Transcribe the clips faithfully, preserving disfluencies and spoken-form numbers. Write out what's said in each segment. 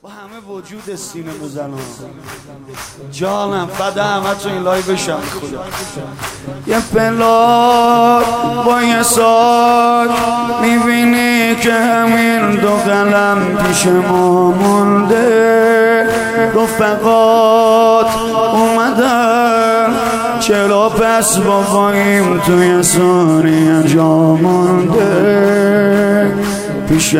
با همه وجود سینه موزنان جانم فدا همه تو این لایو بشم خدا. یه پلاک با یه ساک میبینی که همین دو قلم پیش ما مونده، رفقات اومدن چرا پس باباییم توی ثانیه جا مونده، پیش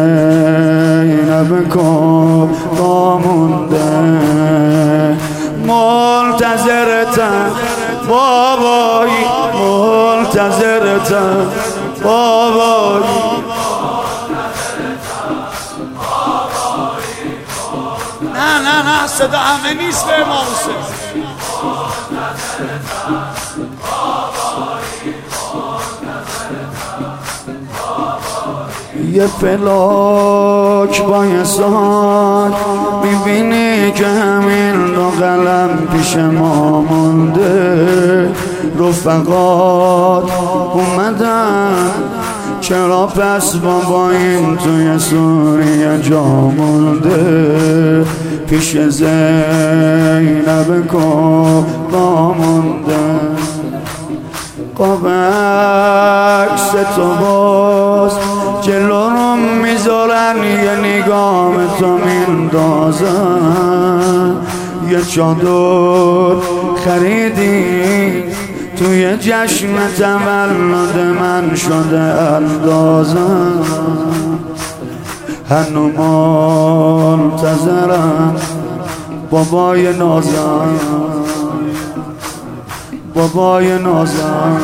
زینب کبرا مونده، منتظرتم بابایی منتظرتم بابایی. نه نه نه صدا همه نیست به امام حسین. یه پلاک با یه ساک میبینی که همین دو قلم پیش ما مونده، رفقات اومدن چرا پس باباییم توی سوریه جا مونده، پیش زینب کبرا مونده. قاب عکس تو باز جلو رو میذارن، یه نگاه تو میندازن، یه چادر خریدی توی جشن تولد من شده اندازن، هنو منتظرم بابای نازن بابای نازن.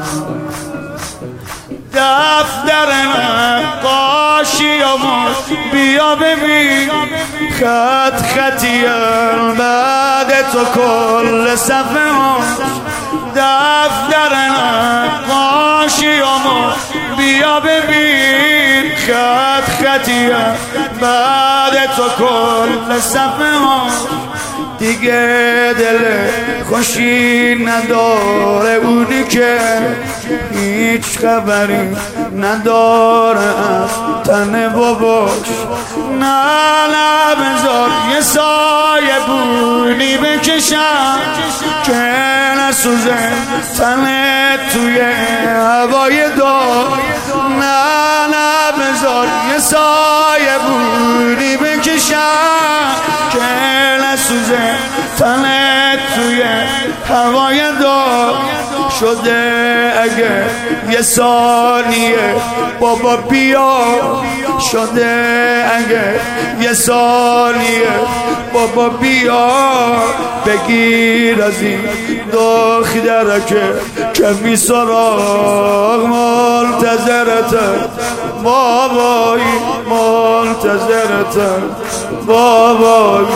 دفتر نقاشیامو بیا ببین، خط خطیه بعد تو کل صفحه ها. دفتر نقاشیامو بیا ببین، خط خطیه بعد تو کل صفحه ها. دیگه دل خوشی نداره اونی که هیچ خبری نداره از تن باباش. نه نه بذار یه سایه بونی بکشم که نسوزه تنه توی هوای دار. نه نه بذار یه سایه بونی بکشم که نسوزه تنه توی هوای دار. شده اگه یه ثانیه بابا بیا، شده اگه یه ثانیه بابا بیا، بگیر از این دختره که کمی سراغ. منتظرتم بابایی منتظرتم بابایی.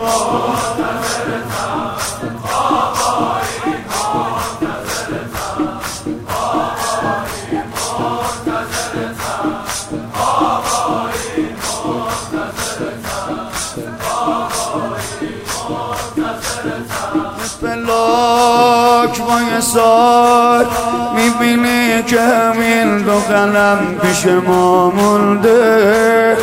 پلاک با یه ساک میبینی که همین دو قلم پیش ما مونده،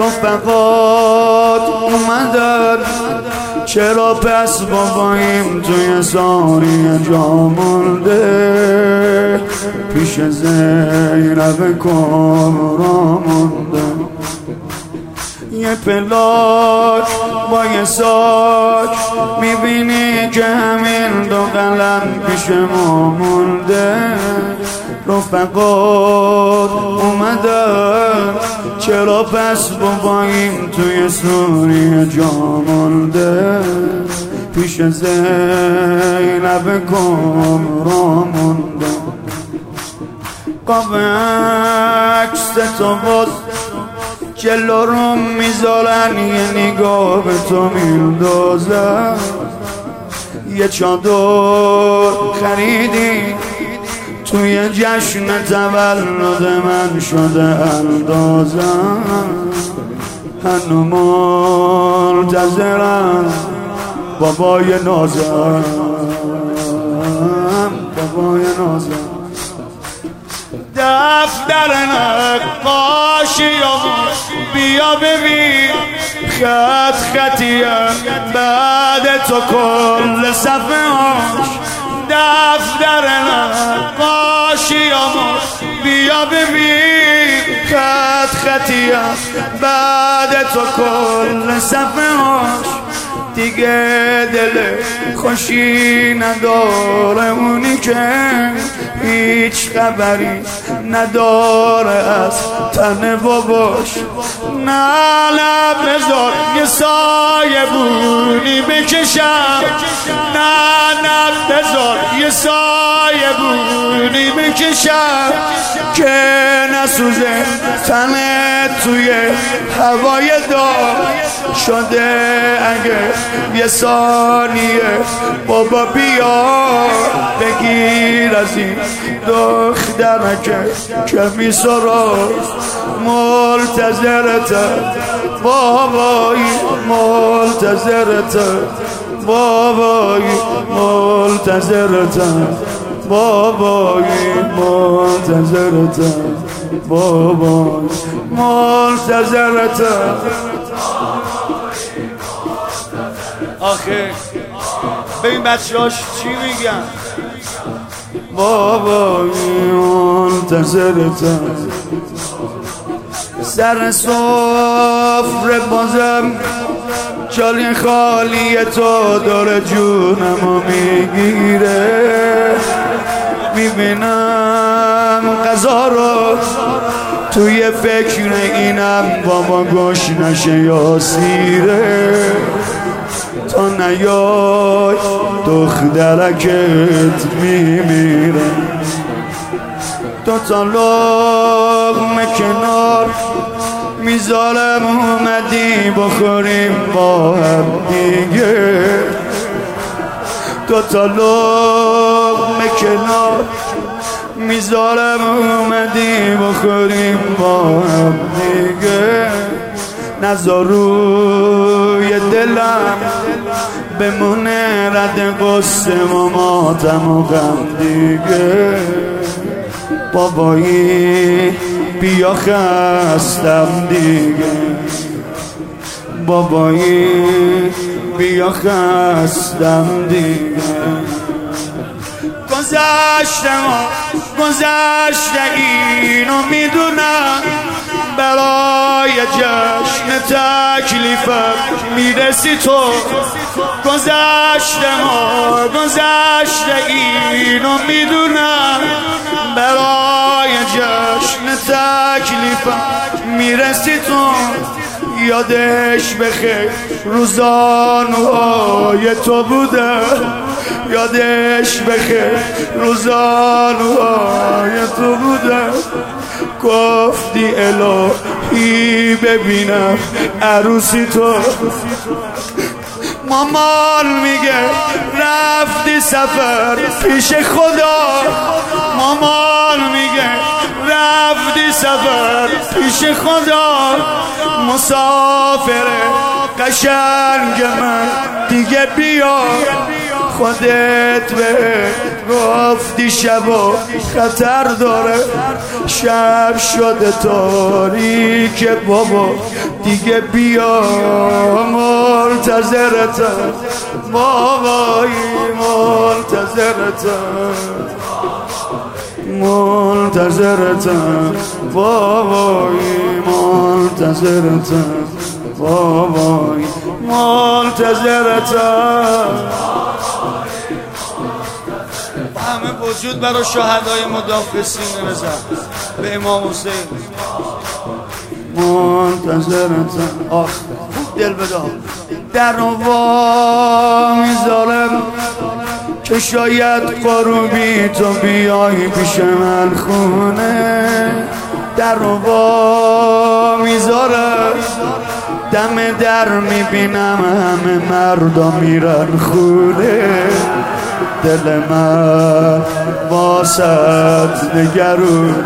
رفقات اومدن چرا پس باباییم توی ثانیه جا مونده، پیش زینب کبرا مونده. یه پلاک با یه ساک میبینی که همین دو قلم پیش ما مونده، رفقات اومدن چرا پس باباییم توی سوریه جا مونده، پیش زینب کبرا مونده. قاب عکس تو باز جلو رو میذارن، یه نگاه به تو میندازن، یه چادر خریدی توی جشن تولد من شده اندازن، هنو منتظرم بابای نازم بابای نازم. دفتر نقاشیامو بیا ببین، خط خطیه بعد تو کل صفحه هاش دفتر نقاشیامو بیا ببین خط خطیه بعد تو کل صفحه هاش دیگه دل خوشی نداره اونی که هیچ خبری نداره از تن باباش نه نه بذار یه سایه بونی بکشم نه نه بذار یه سایه بونی بکشم که نسوزه تنت توی هوای دار شده اگه یه ثانیه بابا بیا بگیر از این دخترکه که میسراز منتظرته بابایی منتظرته بابایی منتظرته بابایی منتظرته بابایی منتظرته آخه ببین بچه‌هاش چی میگن بابایی منتظرتم سر سفره بازم جالی خالی تو داره جونمو میگیره میبینم غذا رو توی فکر اینم بابا گوش نشه یا سیره تا نیای دخترکت میمیره دو تا لقمه کنار میذارم اومدی بخوریم با هم دیگه دو تا لقمه کنار میذارم اومدی بخوریم با هم دیگه نذار روی دلم بمونه رد قصه و ماتم و غم دیگه بابایی بیا خستم دیگه بابایی بیا خستم دیگه گذشته ما گذشته اینو میدونم برای جشن تکلیفم میرسی تو گذشته ما گذشته اینو میدونم برای جشن تکلیفم میرسی تو یادش بخیر روزانوهای تو بوده یادش بخیر روزانوهای تو بوده گفتی الهی ببینم عروسی تو مامان میگه رفتی سفر پیش خدا مامان میگه رفتی سفر پیش خدا مسافر قشنگ من دیگه بیا خودت به گفتی شبا خطر داره شب شده تاریک بابا دیگه بیا منتظرتم بابایی منتظرتم منتظرتم بابایی منتظرتم بابایی منتظرتم همه وجود برای شهدای مدافع سینه بزن به امام حسین منتظرتم آخ دل بدام در رو وا میذارم که شاید قروبی تو بیایی پیش من خونه در رو وا میذارم دم در میبینم همه مردا میرن خونه دل من واسط نگرونه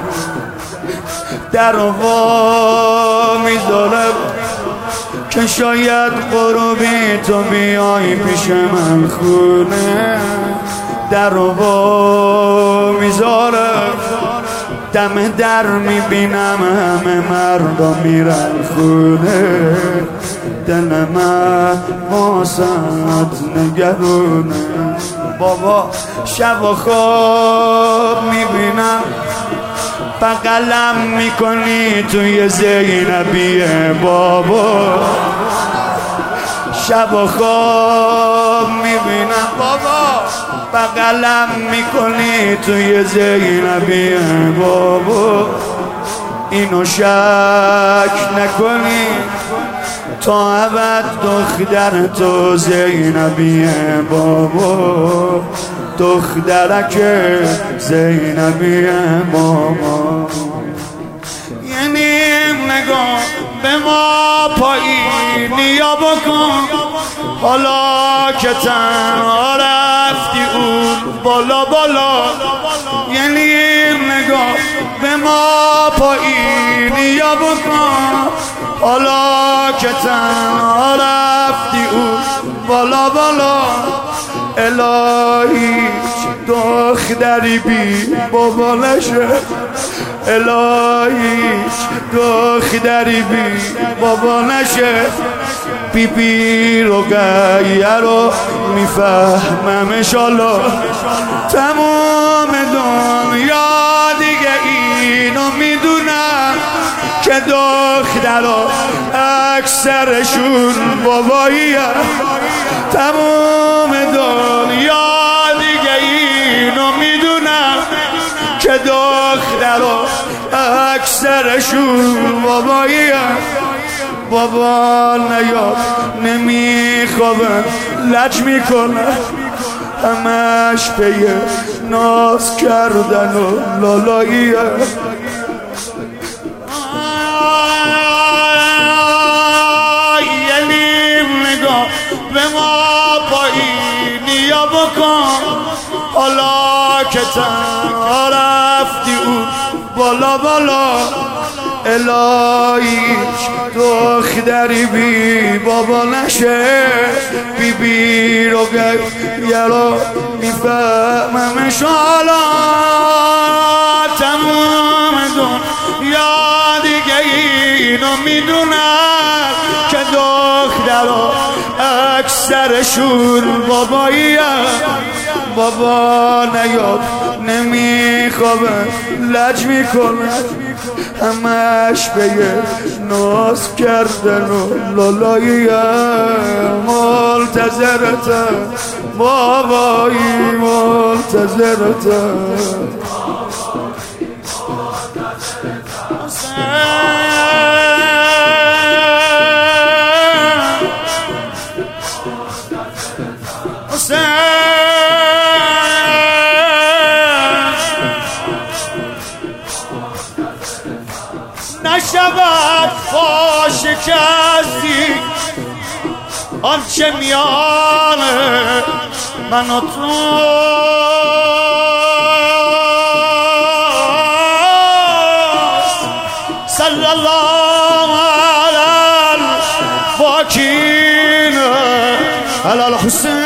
در رو وا میذارم که شاید قربی تو بیایی پیش من خونه در رو وا میذارم دم در میبینم همه مردا میرن خونه دل من واسط نگرونه. بابا شب و خواب میبینم بغلم میکنی توی زینبیه. بابا شب و خواب میبینم بابا بغلم میکنی توی زینبیه. بابا اینو شک نکنی تا ابد دختر تو زینبیه. بابا دخترک زینبیه. بابا یعنی نگاه به ما پایینی یا بکن حالا که تنها رفتی اون بالا بالا. یعنی نگاه به ما پایینی یا بکن حالا که تنها رفتی اون بالا بالا. الهی دختری بی بابا نشه. الهی دختری بی بابا نشه. بی بی رو گیه رو میفهمم انشالله. تمام دنیا دیگه اینو میدونم که دخترها اکثرشون باباییه. تمام دنیا دیگه اینو میدونم که دخترها اکثرشون باباییه. بابا نیاد نمیخوابن لج میکنه همش پیه ناز کردن و لالاییه. یعنی نگاه به ما پایینی یا بکن حالا که تنها رفتی اون بالا بالا. الهی دختری بی بابا نشه. بی بی رو گیه رو میفهمم انشالله. تمام دنیا دیگه اینو میدونم که دخترها اکثرشون باباییه. بابا نیاد نمیخوابن لج میکنه همش به یه ناز کردن و لالاییه. منتظرتم بابایی منتظرتم. نشود فاش کسی آنچه میان من و تو. صلی الله علی الباکین علی الحسین.